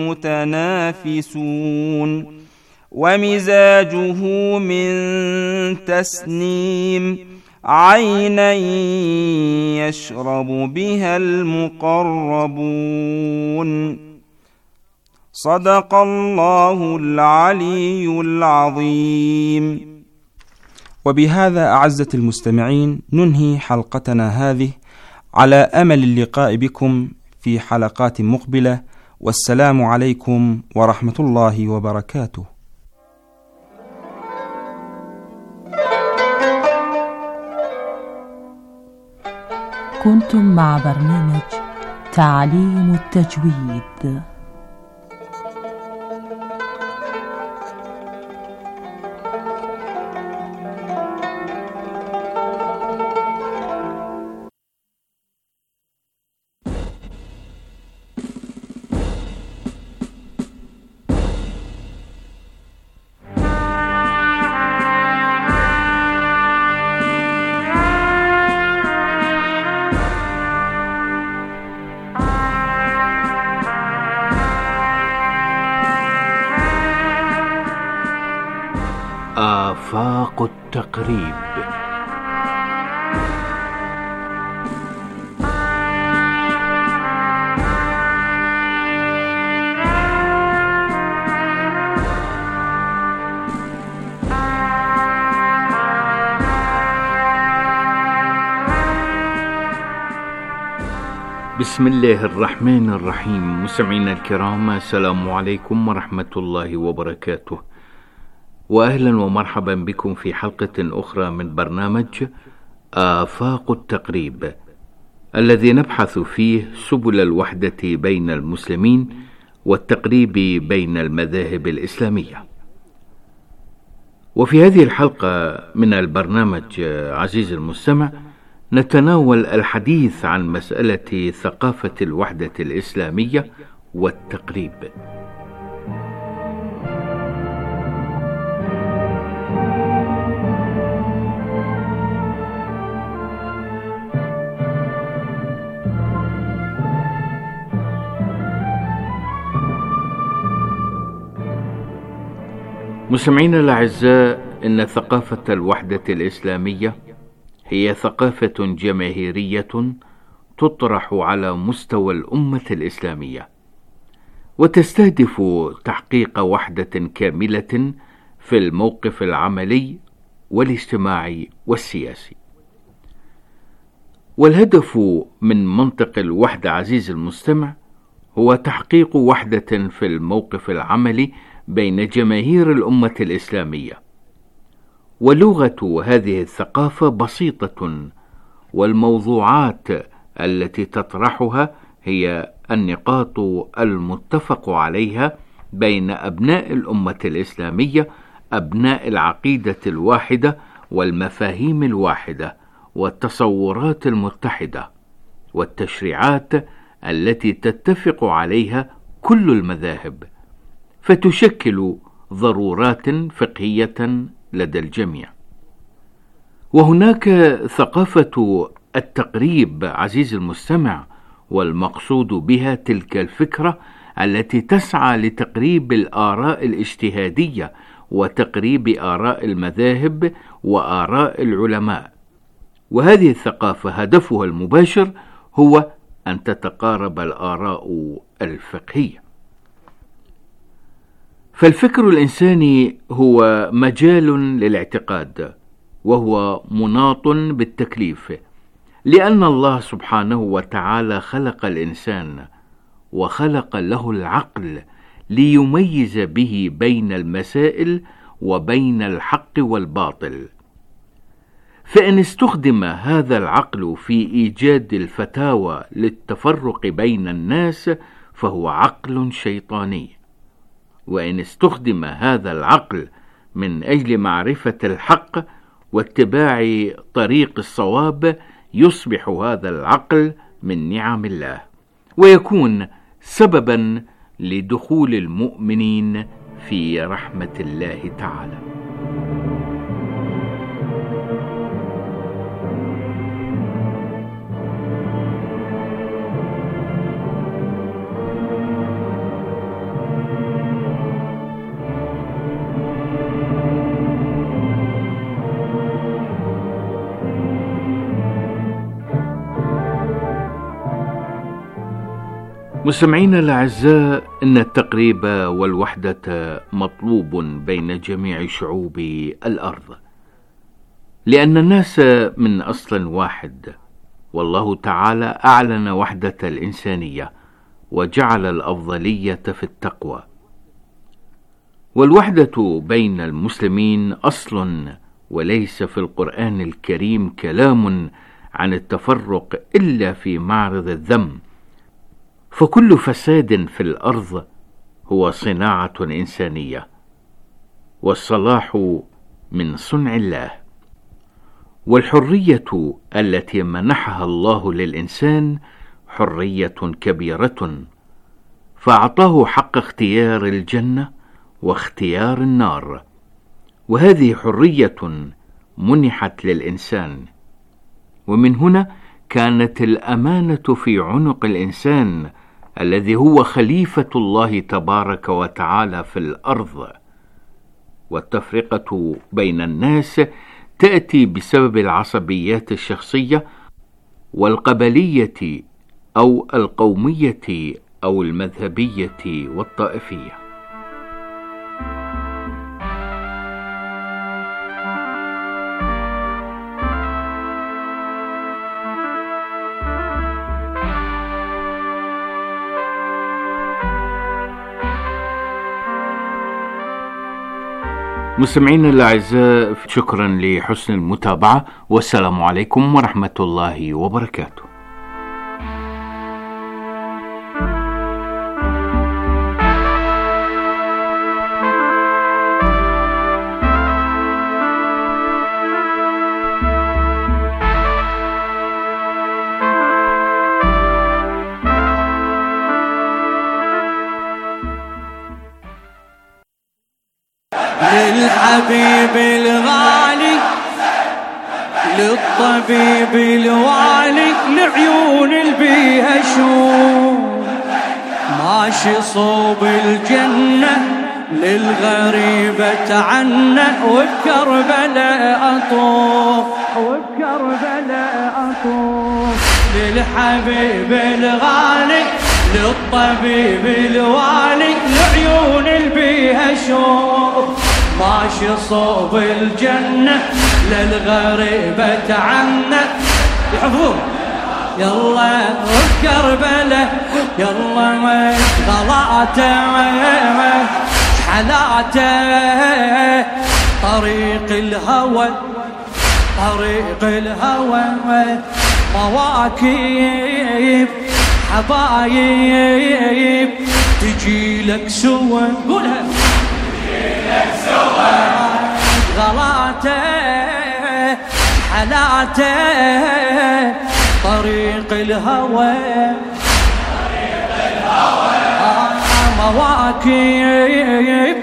المتنافسون ومزاجه من تسنيم عينا يشرب بها المقربون صدق الله العلي العظيم. وبهذا أعزة المستمعين ننهي حلقتنا هذه على أمل اللقاء بكم في حلقات مقبلة، والسلام عليكم ورحمة الله وبركاته. كنتم مع برنامج تعليم التجويد. آفاق التقريب. بسم الله الرحمن الرحيم. مستمعينا الكرام، السلام عليكم ورحمة الله وبركاته، وأهلا ومرحبا بكم في حلقة أخرى من برنامج آفاق التقريب، الذي نبحث فيه سبل الوحدة بين المسلمين والتقريب بين المذاهب الإسلامية. وفي هذه الحلقة من البرنامج عزيز المستمع نتناول الحديث عن مسألة ثقافة الوحدة الإسلامية والتقريب. مستمعينا الأعزاء، إن ثقافة الوحدة الإسلامية هي ثقافة جماهيرية تطرح على مستوى الأمة الإسلامية، وتستهدف تحقيق وحدة كاملة في الموقف العملي والاجتماعي والسياسي. والهدف من منطق الوحدة عزيز المستمع هو تحقيق وحدة في الموقف العملي بين جماهير الأمة الإسلامية. ولغة هذه الثقافة بسيطة، والموضوعات التي تطرحها هي النقاط المتفق عليها بين أبناء الأمة الإسلامية، أبناء العقيدة الواحدة والمفاهيم الواحدة والتصورات المتحدة والتشريعات التي تتفق عليها كل المذاهب، فتشكل ضرورات فقهية لدى الجميع. وهناك ثقافة التقريب عزيز المستمع، والمقصود بها تلك الفكرة التي تسعى لتقريب الآراء الاجتهادية وتقريب آراء المذاهب وآراء العلماء. وهذه الثقافة هدفها المباشر هو أن تتقارب الآراء الفقهية. فالفكر الإنساني هو مجال للاعتقاد، وهو مناط بالتكليف، لأن الله سبحانه وتعالى خلق الإنسان وخلق له العقل ليميز به بين المسائل وبين الحق والباطل. فإن استخدم هذا العقل في إيجاد الفتاوى للتفرق بين الناس فهو عقل شيطاني، وإن استخدم هذا العقل من أجل معرفة الحق واتباع طريق الصواب يصبح هذا العقل من نعم الله، ويكون سببا لدخول المؤمنين في رحمة الله تعالى. مستمعينا الأعزاء، إن التقريب والوحدة مطلوب بين جميع شعوب الأرض، لأن الناس من أصل واحد، والله تعالى أعلن وحدة الإنسانية وجعل الأفضلية في التقوى. والوحدة بين المسلمين أصل، وليس في القرآن الكريم كلام عن التفرق إلا في معرض الذم، فكل فساد في الأرض هو صناعة إنسانية، والصلاح من صنع الله. والحرية التي منحها الله للإنسان حرية كبيرة، فأعطاه حق اختيار الجنة واختيار النار، وهذه حرية منحت للإنسان. ومن هنا كانت الأمانة في عنق الإنسان الذي هو خليفة الله تبارك وتعالى في الأرض. والتفرقة بين الناس تأتي بسبب العصبيات الشخصية والقبلية أو القومية أو المذهبية والطائفية. مستمعينا الأعزاء، شكرا لحسن المتابعة، والسلام عليكم ورحمة الله وبركاته. للحبيب الغالي، للطبيب الوالي، لعيون البيها شوف ماشي صوب الجنة، للغريبة عنا وبكربلاء أطوف، وبكربلاء أطوف. للحبيب الغالي، للطبيب الوالي، لعيون البيها شوف ماشي صوب الجنة، للغريبة عنا يحفظون. يلا بكربلاء، يلا غلاته حلاته، طريق الهوى، طريق الهوى مواكب حبايب تجي لك سوا، قولها تجي لك سوا، غلاته حلاته، طريق الهوى، طريق الهوى مواكب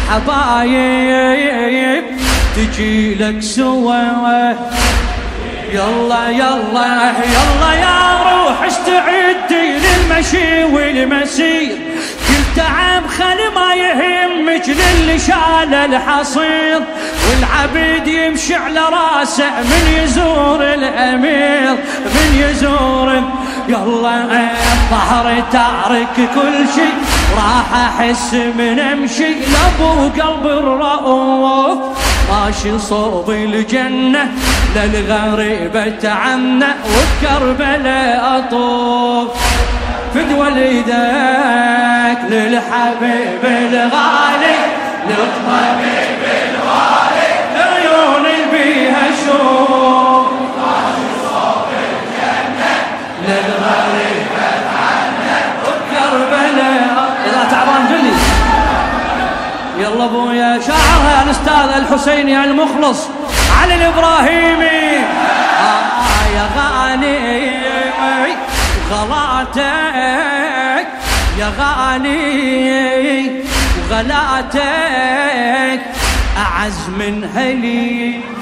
حبايب تجي لك سوا. يلا يلا يلا يا روح استعدي للمشي والمسير، كل تعب خلي ما يهمك للي شال الحصير، والعبد يمشي على راسه من يزور الأمير، من يزور. يلا ظهري تارك كل شي، راح أحس من أمشي لأبو قلب الرؤوف، ماشي صوب الجنة للغريبة تعمنا وبكربلاء أطوف فدوى ليدك للحبيب الغالي للحبيب الغالي عيون بيها شوف ماشي صوب الجنة للغريبة تعمنا وبكربلاء إذا تعبان قلي يلا ابويا شاعرها الاستاذ الحسيني المخلص علي الابراهيمي يا غالي وغلاتك يا غالي وغلاتك اعز من هلي